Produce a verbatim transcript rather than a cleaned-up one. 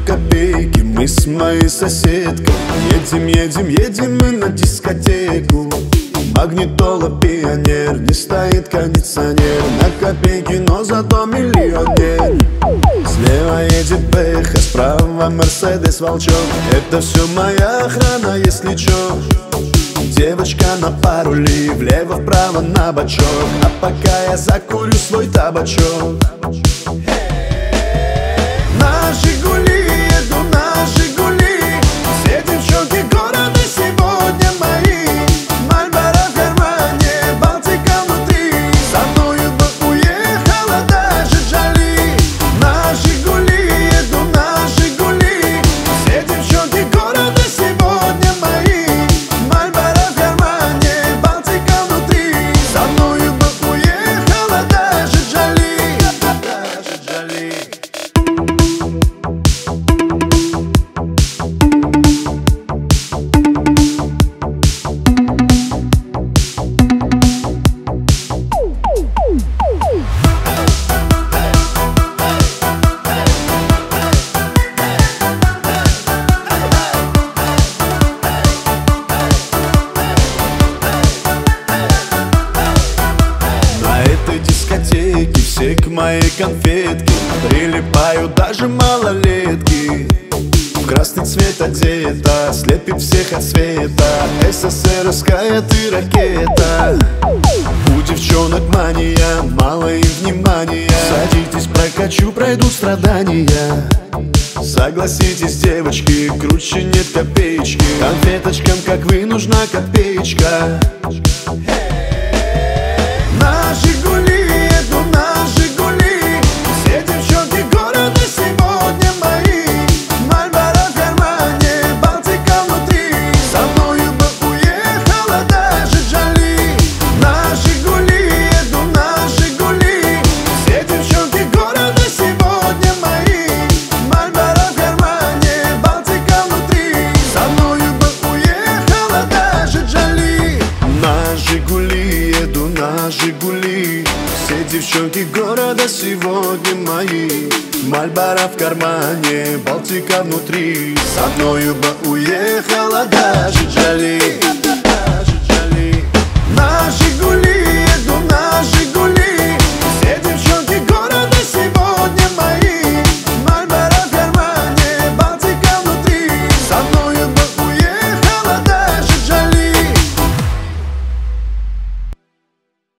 копейки, мы с моей соседкой едем, едем, едем мы на дискотеку. Магнитола, пионер, не стоит кондиционер. На копейки, но зато миллионер. Слева едет Бэха, справа Мерседес Волчок. Это все моя охрана, если чё. Девочка на парули, влево-вправо на бочок. А пока я закурю свой табачок. На Жигули еду, на Жигули. Все девчонки города сегодня мои. Мальборо в кармане, Балтика внутри. Со мною бы уехала даже Джоли. На Жигули еду, на Жигули. Все девчонки города сегодня мои. Мальборо в кармане, Балтика внутри. Со мною бы уехала даже Джоли. Даже Джоли. Дискотеки, все к моей конфетке прилипают даже малолетки. В красный цвет одета, слепит всех от света. СССРская ты ракета. У девчонок мания, мало им внимания. Садитесь, прокачу, пройдут страдания. Согласитесь, девочки, круче нет копеечки. Конфеточкам, как вы, нужна копеечка. На Жигули еду, на Жигули. Все девчонки города сегодня мои. Мальборо в кармане, Балтика внутри. Со мною бы уехала даже Джоли. На Жигули еду, на Жигули. Все девчонки города сегодня мои. Мальборо в кармане, Балтика внутри. Со мною бы уехала даже Джоли. На Жигули еду, на Жигули. Все девчонки города сегодня мои. Мальборо в кармане, Балтика внутри. Со мною бы уехала даже Джоли. Даже Джоли. На